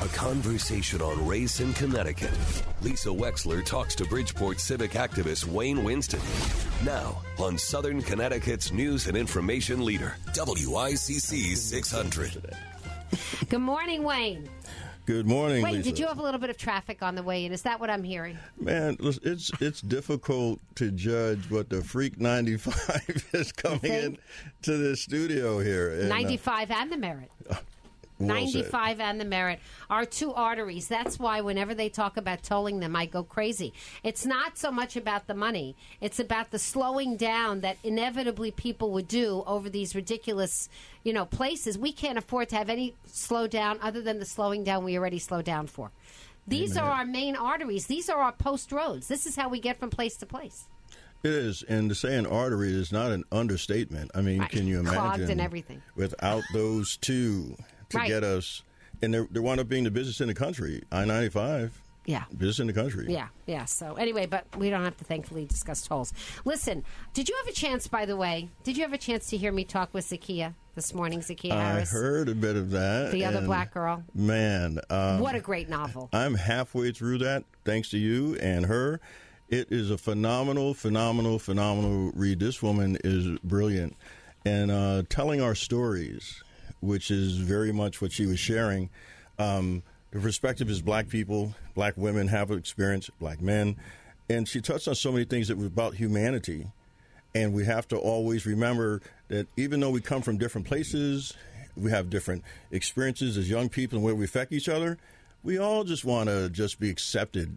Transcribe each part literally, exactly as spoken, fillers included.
conversation on race in Connecticut. Lisa Wexler talks to Bridgeport civic activist Wayne Winston. Now on Southern Connecticut's news and information leader, W I C C six hundred. Good morning, Wayne. Good morning, Wait, Lisa. did you have a little bit of traffic on the way in? Is that what I'm hearing? Man, it's it's difficult to judge what the Freak ninety-five is coming in to the studio here. And, ninety-five uh, and the Merit. Uh, well ninety-five said. and the Merit are two arteries. That's why whenever they talk about tolling them, I go crazy. It's not so much about the money. It's about the slowing down that inevitably people would do over these ridiculous, you know, places. We can't afford to have any slowdown other than the slowing down we already slowed down for. These Amen. are our main arteries. These are our post roads. This is how we get from place to place. It is, and to say an artery is not an understatement. I mean, Right. can you imagine? Clogged and everything. Without those two to Right. get us, and they they wound up being the business in the country. I ninety-five. Yeah. Business in the country. Yeah, yeah. So anyway, but we don't have to thankfully discuss tolls. Listen, did you have a chance, by the way, did you have a chance to hear me talk with Zakiya this morning, Zakiya Harris? I heard a bit of that. The other and black girl. Man. Um, What a great novel. I'm halfway through that, thanks to you and her. It is a phenomenal, phenomenal, phenomenal read. This woman is brilliant. And uh, telling our stories, which is very much what she was sharing. Um, the perspective is black people, black women have experience, black men. And she touched on so many things that were about humanity. And we have to always remember that even though we come from different places, we have different experiences as young people and where we affect each other, we all just want to just be accepted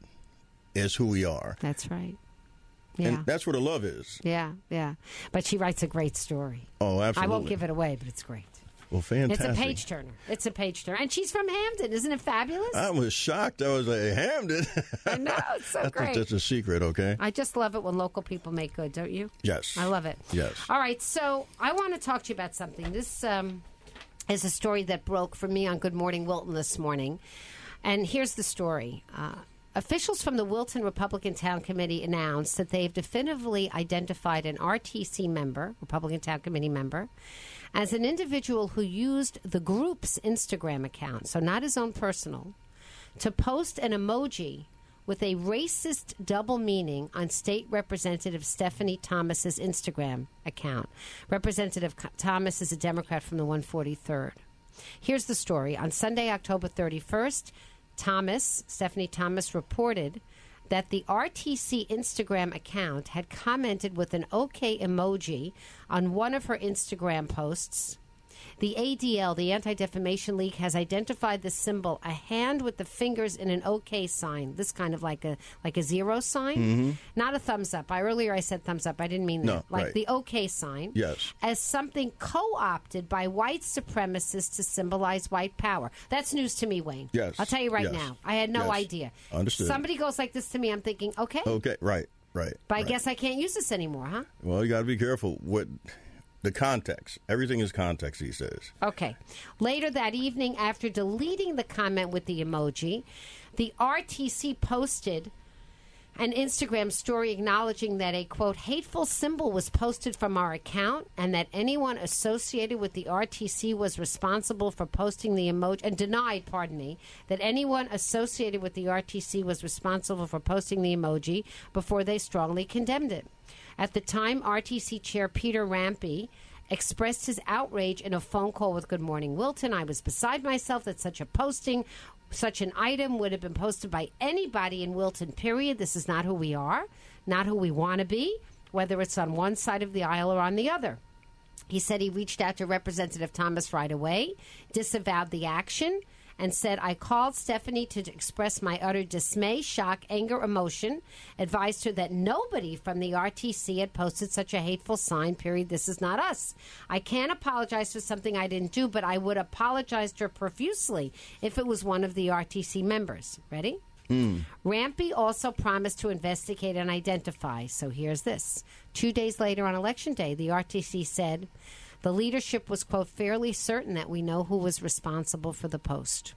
as who we are. That's right. Yeah. And that's where the love is. Yeah, yeah. But she writes a great story. Oh, absolutely. I won't give it away, but it's great. Well, fantastic. It's a page turner. It's a page turner. And she's from Hamden. Isn't it fabulous? I was shocked. I was like, Hamden? I know. It's so That's great. just a secret, okay? I just love it when local people make good, don't you? Yes. I love it. Yes. All right. So I want to talk to you about something. This um, is a story that broke for me on Good Morning Wilton this morning. And here's the story. Uh, Officials from the Wilton Republican Town Committee announced that they've definitively identified an R T C member, Republican Town Committee member, as an individual who used the group's Instagram account, so not his own personal, to post an emoji with a racist double meaning on State Representative Stephanie Thomas's Instagram account. Representative Thomas is a Democrat from the one forty-third. Here's the story. On Sunday, October thirty-first, Thomas, Stephanie Thomas, reported that the R T C Instagram account had commented with an OK emoji on one of her Instagram posts. The A D L, the Anti-Defamation League, has identified the symbol, a hand with the fingers in an OK sign, this kind of like a like a zero sign, mm-hmm. not a thumbs up. I earlier I said thumbs up. I didn't mean no, that. Like right. the OK sign, yes, as something co-opted by white supremacists to symbolize white power. That's news to me, Wayne. Yes, I'll tell you right yes. now. I had no yes. idea. Understood. Somebody goes like this to me, I'm thinking, okay, okay, right, right. but I right. guess I can't use this anymore, huh? Well, you got to be careful what. The context. Everything is context, he says. Okay. Later that evening, after deleting the comment with the emoji, the R T C posted an Instagram story acknowledging that a, quote, hateful symbol was posted from our account and that anyone associated with the R T C was responsible for posting the emoji, and denied, pardon me, that anyone associated with the R T C was responsible for posting the emoji before they strongly condemned it. At the time, R T C Chair Peter Rampey expressed his outrage in a phone call with Good Morning Wilton. I was beside myself that such a posting, such an item would have been posted by anybody in Wilton, period. This is not who we are, not who we want to be, whether it's on one side of the aisle or on the other. He said he reached out to Representative Thomas right away, disavowed the action, and said, I called Stephanie to express my utter dismay, shock, anger, emotion, advised her that nobody from the R T C had posted such a hateful sign, period. This is not us. I can't apologize for something I didn't do, but I would apologize to her profusely if it was one of the R T C members. Ready? Mm. Rampey also promised to investigate and identify. So here's this. Two days later on Election Day, the R T C said, the leadership was, quote, fairly certain that we know who was responsible for the post.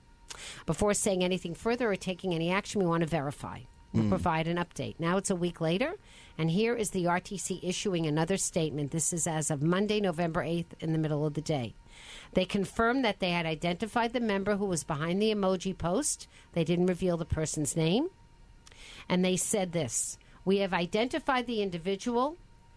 Before saying anything further or taking any action, we want to verify. We'll mm. provide an update. Now it's a week later, and here is the R T C issuing another statement. This is as of Monday, November eighth, in the middle of the day. They confirmed that they had identified the member who was behind the emoji post. They didn't reveal the person's name. And they said this: we have identified the individual,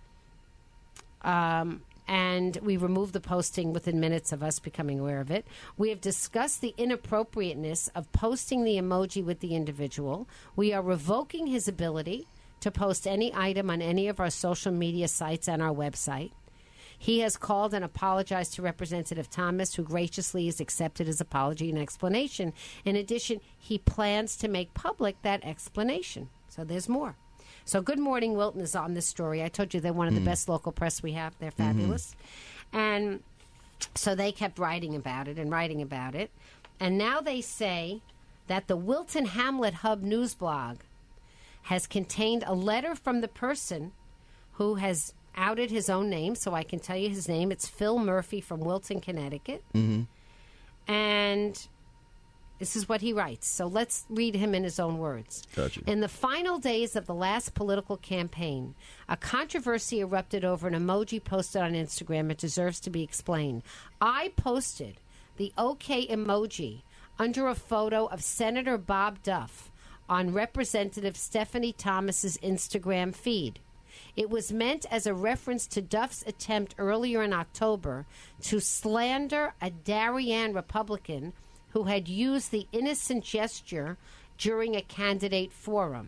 um, and we removed the posting within minutes of us becoming aware of it. We have discussed the inappropriateness of posting the emoji with the individual. We are revoking his ability to post any item on any of our social media sites and our website. He has called and apologized to Representative Thomas, who graciously has accepted his apology and explanation. In addition, he plans to make public that explanation. So there's more. So Good Morning Wilton is on this story. I told you they're one of the mm. best local press we have. They're fabulous. Mm-hmm. And so they kept writing about it and writing about it. And now they say that the Wilton Hamlet Hub news blog has contained a letter from the person who has outed his own name, so I can tell you his name. It's Phil Murphy from Wilton, Connecticut. Mm-hmm. And this is what he writes. So let's read him in his own words. Gotcha. In the final days of the last political campaign, a controversy erupted over an emoji posted on Instagram. It deserves to be explained. I posted the OK emoji under a photo of Senator Bob Duff on Representative Stephanie Thomas's Instagram feed. It was meant as a reference to Duff's attempt earlier in October to slander a Darien Republican who had used the innocent gesture during a candidate forum.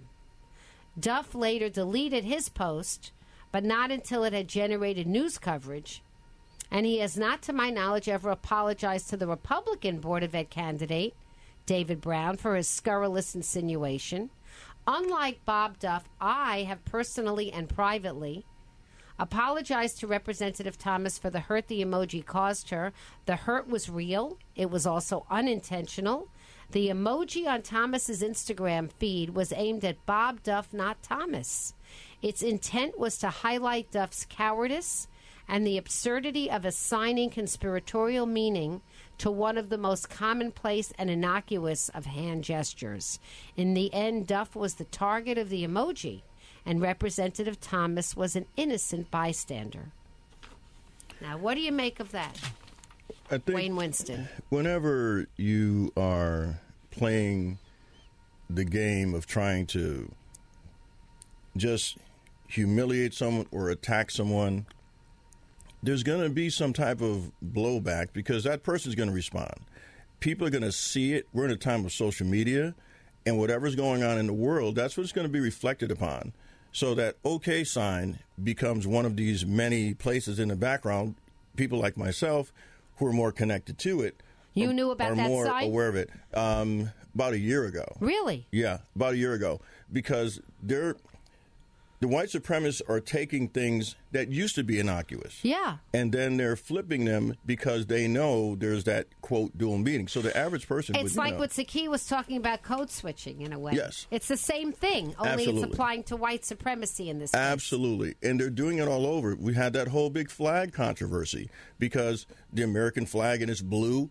Duff later deleted his post, but not until it had generated news coverage, and he has not, to my knowledge, ever apologized to the Republican Board of Ed candidate, David Brown, for his scurrilous insinuation. Unlike Bob Duff, I have personally and privately apologized to Representative Thomas for the hurt the emoji caused her. The hurt was real. It was also unintentional. The emoji on Thomas's Instagram feed was aimed at Bob Duff, not Thomas. Its intent was to highlight Duff's cowardice and the absurdity of assigning conspiratorial meaning to one of the most commonplace and innocuous of hand gestures. In the end, Duff was the target of the emoji, and Representative Thomas was an innocent bystander. Now, what do you make of that, I think Wayne Winston? Whenever you are playing the game of trying to just humiliate someone or attack someone, there's going to be some type of blowback because that person's going to respond. People are going to see it. We're in a time of social media, and whatever's going on in the world, that's what's going to be reflected upon. So that OK sign becomes one of these many places in the background. People like myself who are more connected to it You are, knew about are that more sign? aware of it. Um, about a year ago. Really? Yeah, about a year ago. Because they're... The white supremacists are taking things that used to be innocuous. Yeah. And then they're flipping them because they know there's that, quote, dual meaning. So the average person It's would, like you know, what Saki was talking about, code switching, in a way. Yes. It's the same thing, only Absolutely. it's applying to white supremacy in this case. Absolutely. And they're doing it all over. We had that whole big flag controversy because the American flag and it's blue,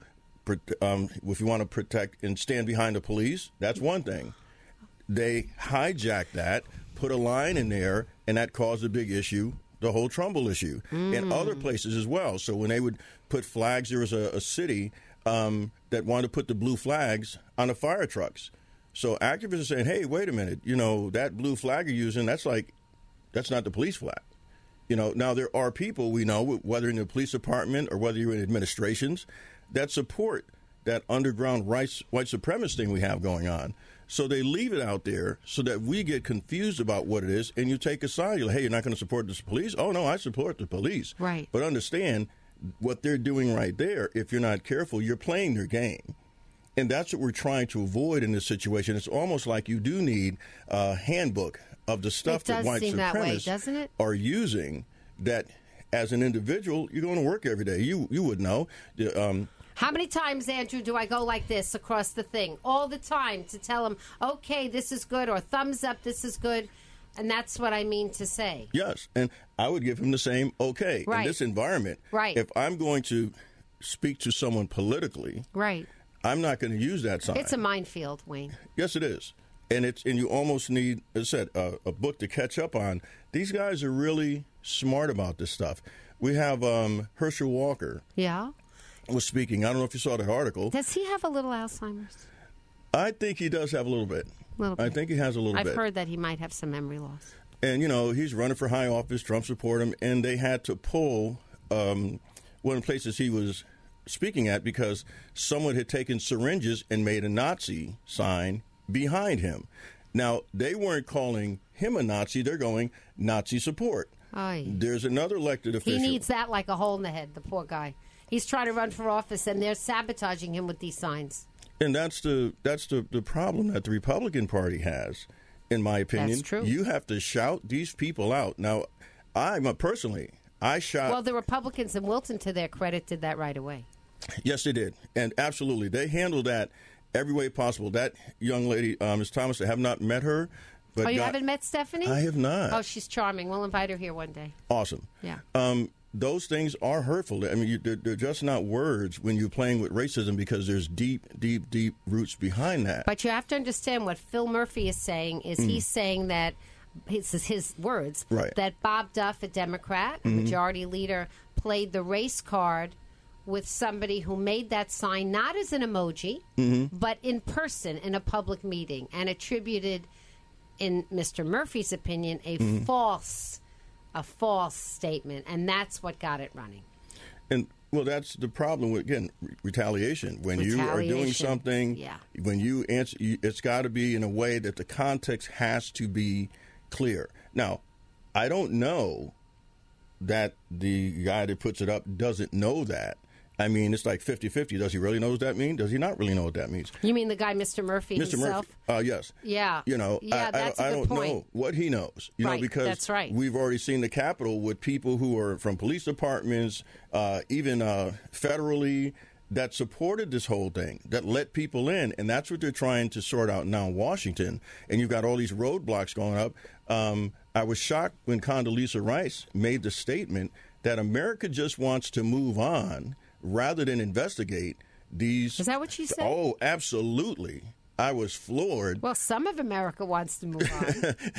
um, if you want to protect and stand behind the police, that's one thing. They hijacked that, put a line in there, and that caused a big issue, the whole Trumbull issue, mm. and other places as well. So when they would put flags, there was a, a city um, that wanted to put the blue flags on the fire trucks. So activists are saying, hey, wait a minute, you know, that blue flag you're using, that's like, that's not the police flag. You know, now there are people we know, whether in the police department or whether you're in administrations, that support that underground rights, white supremacist thing we have going on. So they leave it out there so that we get confused about what it is, and you take a side. You're like, hey, you're not going to support the police? Oh, no, I support the police. Right. But understand what they're doing right there. If you're not careful, you're playing their game. And that's what we're trying to avoid in this situation. It's almost like you do need a handbook of the stuff that white seem that way, supremacists doesn't it? are using that as an individual, you're going to work every day. You, you would know. Um, How many times, Andrew, do I go like this across the thing? All the time to tell them, okay, this is good, or thumbs up, this is good. And that's what I mean to say. Yes, and I would give him the same okay. Right. In this environment, right. If I'm going to speak to someone politically, right. I'm not going to use that sign. It's a minefield, Wayne. Yes, it is. And it's and you almost need, as I said, a, a book to catch up on. These guys are really smart about this stuff. We have um, Herschel Walker. Yeah. was speaking. I don't know if you saw that article. Does he have a little Alzheimer's? I think he does have a little bit. Little bit. I think he has a little I've bit. I've heard that he might have some memory loss. And, you know, he's running for high office. Trump supported him. And they had to pull um, one of the places he was speaking at because someone had taken syringes and made a Nazi sign behind him. Now, they weren't calling him a Nazi. They're going Nazi support. Aye. There's another elected official. He needs that like a hole in the head, the poor guy. He's trying to run for office, and they're sabotaging him with these signs. And that's the that's the, the problem that the Republican Party has, in my opinion. That's true. You have to shout these people out. Now, I personally, I shot... Well, the Republicans in Wilton, to their credit, did that right away. Yes, they did. And absolutely. They handled that every way possible. That young lady, uh, Miz Thomas, I have not met her. But oh, you got, haven't met Stephanie? I have not. Oh, she's charming. We'll invite her here one day. Awesome. Yeah. Um, those things are hurtful. I mean, you, they're, they're just not words when you're playing with racism because there's deep, deep, deep roots behind that. But you have to understand what Phil Murphy is saying is mm. he's saying that, this is his words, right. that Bob Duff, a Democrat, mm-hmm. majority leader, played the race card with somebody who made that sign not as an emoji, mm-hmm. but in person in a public meeting and attributed, in Mister Murphy's opinion, a mm-hmm. false a false statement, and that's what got it running. And, well, that's the problem with, again, re- retaliation. When retaliation. you are doing something, yeah. when you answer, you, it's got to be in a way that the context has to be clear. Now, I don't know that the guy that puts it up doesn't know that. I mean, it's like fifty-fifty. Does he really know what that means? Does he not really know what that means? You mean the guy, Mister Murphy Mister himself? Murphy, uh, yes. Yeah. You know, yeah, I, that's I, a I good don't point. know what he knows. You right, know, because that's right. we've already seen the Capitol with people who are from police departments, uh, even uh, federally, that supported this whole thing, that let people in. And that's what they're trying to sort out now in Washington. And you've got all these roadblocks going up. Um, I was shocked when Condoleezza Rice made the statement that America just wants to move on rather than investigate these. Is that what she said? Oh, absolutely. I was floored. Well, some of America wants to move on.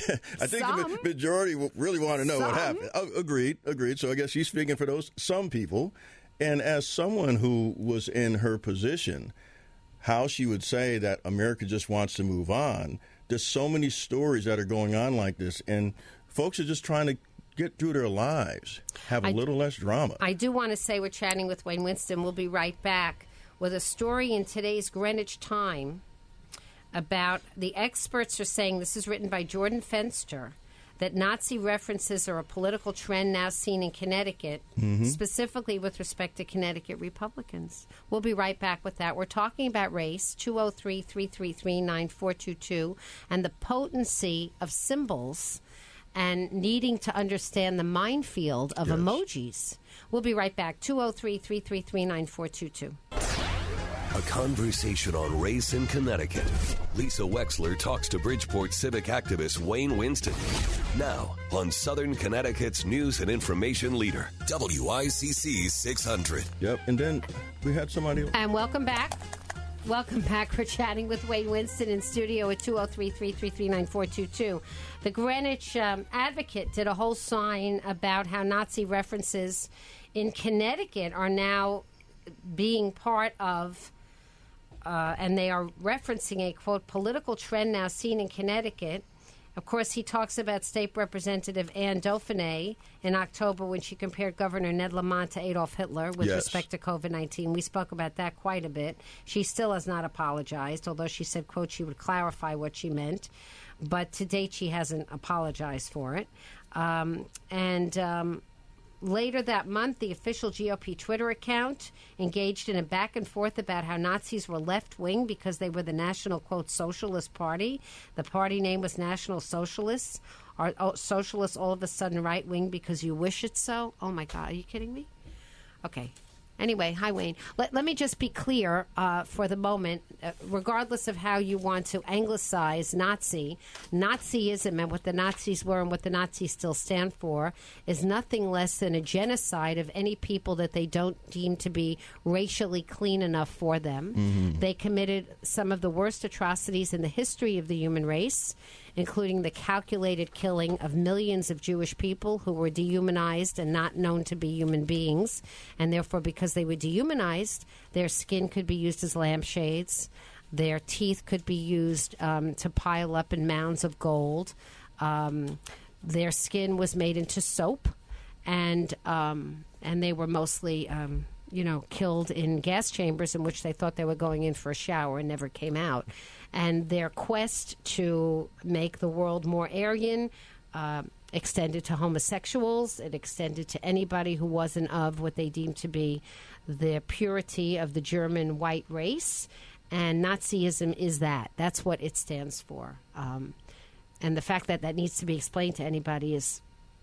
I think some. the majority really want to know some. what happened. Oh, agreed, agreed. So I guess she's speaking for those some people. And as someone who was in her position, how she would say that America just wants to move on. There's so many stories that are going on like this, and folks are just trying to get through their lives, have a I, little less drama. I do want to say we're chatting with Wayne Winston. We'll be right back with a story in today's Greenwich Time about the experts are saying, this is written by Jordan Fenster, that Nazi references are a political trend now seen in Connecticut, mm-hmm. specifically with respect to Connecticut Republicans. We'll be right back with that. We're talking about race, two oh three, three three three, nine four two two, and the potency of symbols and needing to understand the minefield of yes. emojis. We'll be right back. two oh three, three three three, nine four two two. A conversation on race in Connecticut. Lisa Wexler talks to Bridgeport civic activist Wayne Winston. Now on Southern Connecticut's news and information leader, W I C C six hundred. Yep, and then we had somebody... And welcome back. Welcome back. We're chatting with Wayne Winston in studio at two oh three, three three three, nine four two two. The Greenwich um, Advocate did a whole sign about how Nazi references in Connecticut are now being part of, uh, and they are referencing a, quote, political trend now seen in Connecticut. Of course, he talks about State Representative Anne Dauphinais in October when she compared Governor Ned Lamont to Adolf Hitler with yes. respect to COVID nineteen. We spoke about that quite a bit. She still has not apologized, although she said, quote, she would clarify what she meant. But to date, she hasn't apologized for it. Um, and... Um, Later that month, the official G O P Twitter account engaged in a back and forth about how Nazis were left-wing because they were the National, quote, Socialist Party. The party name was National Socialists. Are oh, socialists all of a sudden right-wing because you wish it so? Oh, my God. Are you kidding me? Okay. Anyway, hi, Wayne. Let, let me just be clear uh, for the moment. Uh, regardless of how you want to anglicize Nazi, Nazism and what the Nazis were and what the Nazis still stand for is nothing less than a genocide of any people that they don't deem to be racially clean enough for them. Mm-hmm. They committed some of the worst atrocities in the history of the human race, including the calculated killing of millions of Jewish people who were dehumanized and not known to be human beings, and therefore because because they were dehumanized. Their skin could be used as lampshades. Their teeth could be used um, to pile up in mounds of gold. Um, their skin was made into soap, and um, and they were mostly, um, you know, killed in gas chambers in which they thought they were going in for a shower and never came out. And their quest to make the world more Aryan uh, extended to homosexuals. It extended to anybody who wasn't of what they deemed to be the purity of the German white race. And Nazism is that. That's what it stands for. Um, and the fact that that needs to be explained to anybody is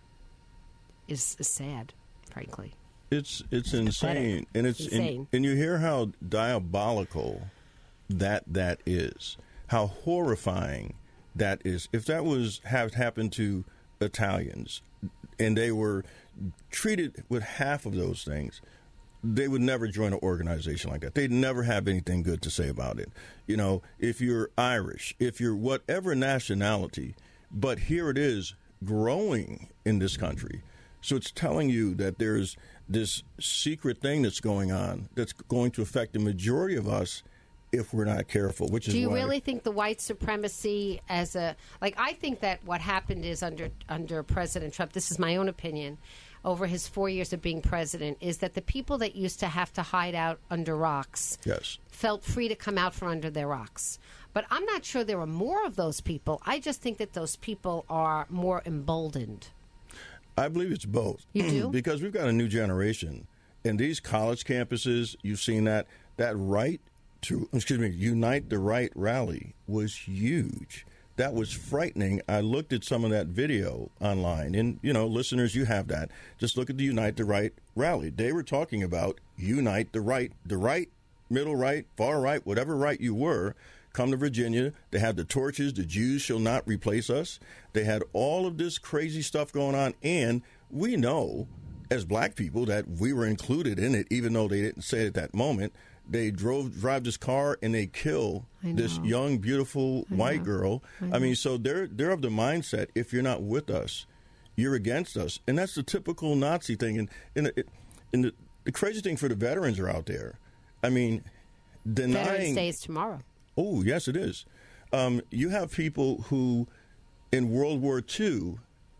is, is sad, frankly. It's it's, it's pathetic. insane, and it's insane. And, and you hear how diabolical that that is, how horrifying that is. If that was have happened to Italians, and they were treated with half of those things, they would never join an organization like that. They'd never have anything good to say about it. You know, if you're Irish, if you're whatever nationality, but here it is growing in this country. So it's telling you that there's this secret thing that's going on that's going to affect the majority of us if we're not careful, which is Do you why really think the white supremacy as a, like, I think that what happened is under under President Trump, this is my own opinion, over his four years of being president, is that the people that used to have to hide out under rocks yes. felt free to come out from under their rocks. But I'm not sure there are more of those people. I just think that those people are more emboldened. I believe it's both. You do? Because we've got a new generation. And these college campuses, you've seen that, that right to, excuse me, Unite the Right rally was huge. That was frightening. I looked at some of that video online, and, you know, listeners, you have that. Just look at the Unite the Right rally. They were talking about unite the right, the right, middle right, far right, whatever right you were. Come to Virginia. They had the torches. The Jews shall not replace us. They had all of this crazy stuff going on, and we know as black people that we were included in it, even though they didn't say it at that moment. They drove drive this car and they kill this young, beautiful I white know. girl. I, I mean, so they're they're of the mindset: if you're not with us, you're against us, and that's the typical Nazi thing. And and, it, and the, the crazy thing for the veterans are out there. I mean, denying Veterans Day is tomorrow. Oh, yes, it is. Um, you have people who, in World War Two,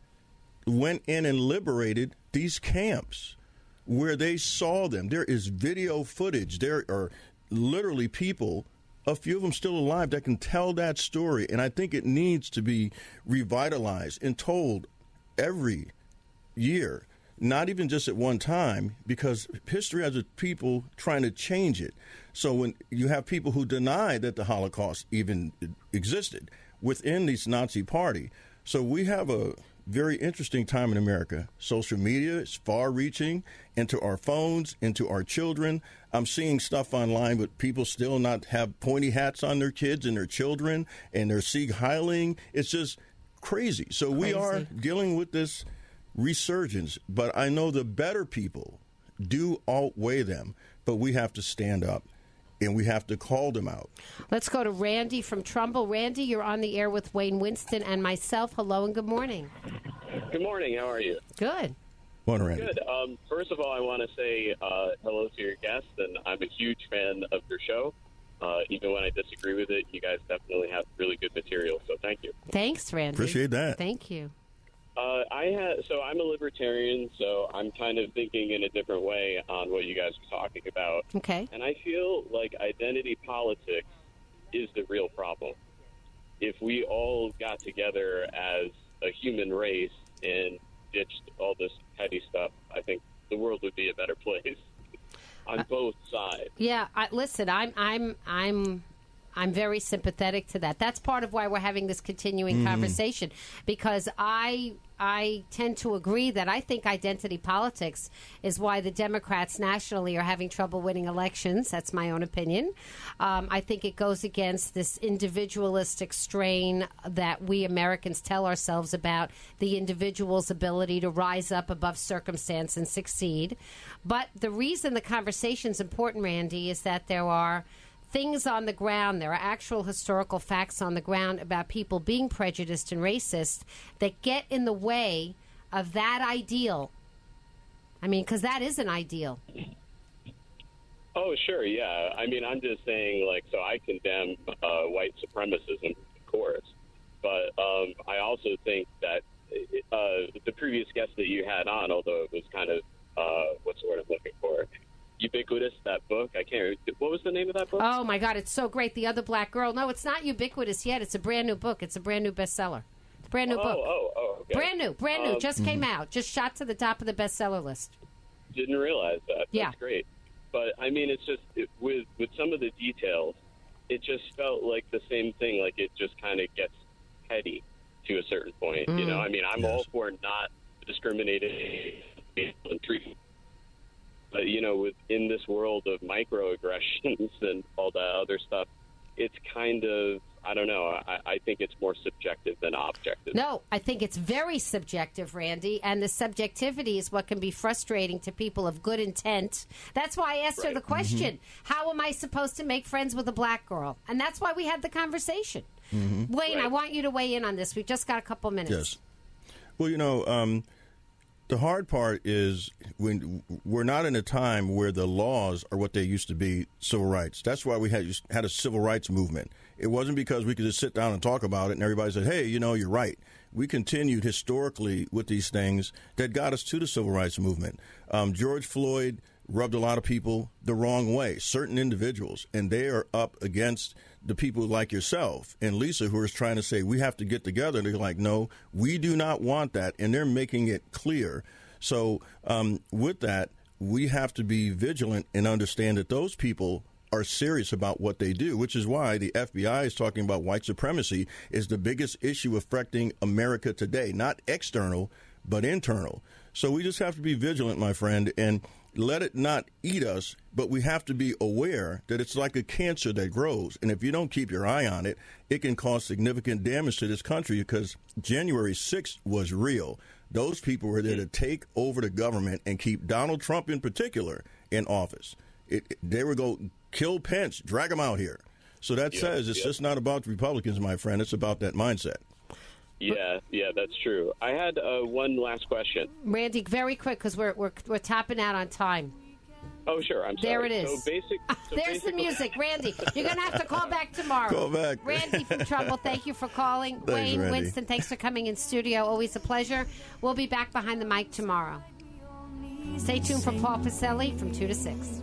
went in and liberated these camps where they saw them. There is video footage. There are literally people, a few of them still alive, that can tell that story. And I think it needs to be revitalized and told every year, not even just at one time, because history has a people trying to change it. So when you have people who deny that the Holocaust even existed within this Nazi party, so we have a very interesting time in America. Social media is far-reaching into our phones, into our children. I'm seeing stuff online with people still not have pointy hats on their kids and their children, and they're Sieg Heiling. It's just crazy. So crazy. We are dealing with this resurgence, but I know the better people do outweigh them, but we have to stand up. And we have to call them out. Let's go to Randy from Trumbull. Randy, you're on the air with Wayne Winston and myself. Hello and good morning. Good morning. How are you? Good. Morning, Randy. Good. Um, first of all, I want to say uh, hello to your guest, and I'm a huge fan of your show. Uh, even when I disagree with it, you guys definitely have really good material, so thank you. Thanks, Randy. Appreciate that. Thank you. Uh, I had so I'm a libertarian, so I'm kind of thinking in a different way on what you guys are talking about. Okay. And I feel like identity politics is the real problem. If we all got together as a human race and ditched all this petty stuff, I think the world would be a better place on both sides. Yeah, I, listen, I'm I'm I'm I'm very sympathetic to that. That's part of why we're having this continuing mm-hmm. conversation, because I I tend to agree that I think identity politics is why the Democrats nationally are having trouble winning elections. That's my own opinion. Um, I think it goes against this individualistic strain that we Americans tell ourselves about the individual's ability to rise up above circumstance and succeed. But the reason the conversation is important, Randy, is that there are things on the ground, there are actual historical facts on the ground about people being prejudiced and racist that get in the way of that ideal. I mean, because that is an ideal. Oh, sure, yeah. I mean, I'm just saying, like, so I condemn uh, white supremacism, of course. But um, I also think that uh, the previous guest that you had on, although it was kind of, uh, what's the word I'm looking for? Ubiquitous, that book. I can't. What was the name of that book? Oh my God, it's so great. The Other Black Girl. No, it's not ubiquitous yet. It's a brand new book. It's a brand new bestseller. It's a brand new oh, book. Oh, oh, okay. Brand new, brand new. Um, just came out. Just shot to the top of the bestseller list. Didn't realize that. Yeah. That's great. But I mean, it's just it, with with some of the details, it just felt like the same thing. Like it just kind of gets petty to a certain point. Mm. You know, I mean, I'm Yes. all for not discriminating and treating. But, you know, with, in this world of microaggressions and all that other stuff, it's kind of, I don't know, I, I think it's more subjective than objective. No, I think it's very subjective, Randy, and the subjectivity is what can be frustrating to people of good intent. That's why I asked her Right. the question, how am I supposed to make friends with a black girl? And that's why we had the conversation. Mm-hmm. Wayne, Right. I want you to weigh in on this. We've just got a couple minutes. Yes. Well, you know, um, the hard part is when we're not in a time where the laws are what they used to be, civil rights. That's why we had had a civil rights movement. It wasn't because we could just sit down and talk about it and everybody said, hey, you know, you're right. We continued historically with these things that got us to the civil rights movement. Um, George Floyd rubbed a lot of people the wrong way, certain individuals, and they are up against the people like yourself and Lisa who is trying to say we have to get together. And they're like, no, we do not want that. And they're making it clear. So um, with that, we have to be vigilant and understand that those people are serious about what they do, which is why the F B I is talking about white supremacy is the biggest issue affecting America today, not external, but internal. So we just have to be vigilant, my friend, and let it not eat us, but we have to be aware that it's like a cancer that grows. And if you don't keep your eye on it, it can cause significant damage to this country because January sixth was real. Those people were there to take over the government and keep Donald Trump in particular in office. It, it, they were going to kill Pence, drag him out here. So that Yeah, says it's yeah. just not about the Republicans, my friend. It's about that mindset. Yeah, yeah, that's true. I had uh, one last question. Randy, very quick because we're, we're, we're topping out on time. Oh, sure. I'm sorry. There it is. So basic. So There's the basically- music. Randy, you're going to have to call back tomorrow. Call back. Randy from Trouble, thank you for calling. Thanks, Wayne Randy. Winston, thanks for coming in studio. Always a pleasure. We'll be back behind the mic tomorrow. Stay tuned for Paul Pacelli from two to six.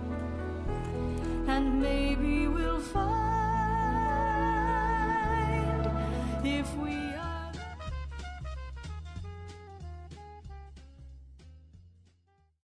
And maybe we'll find if we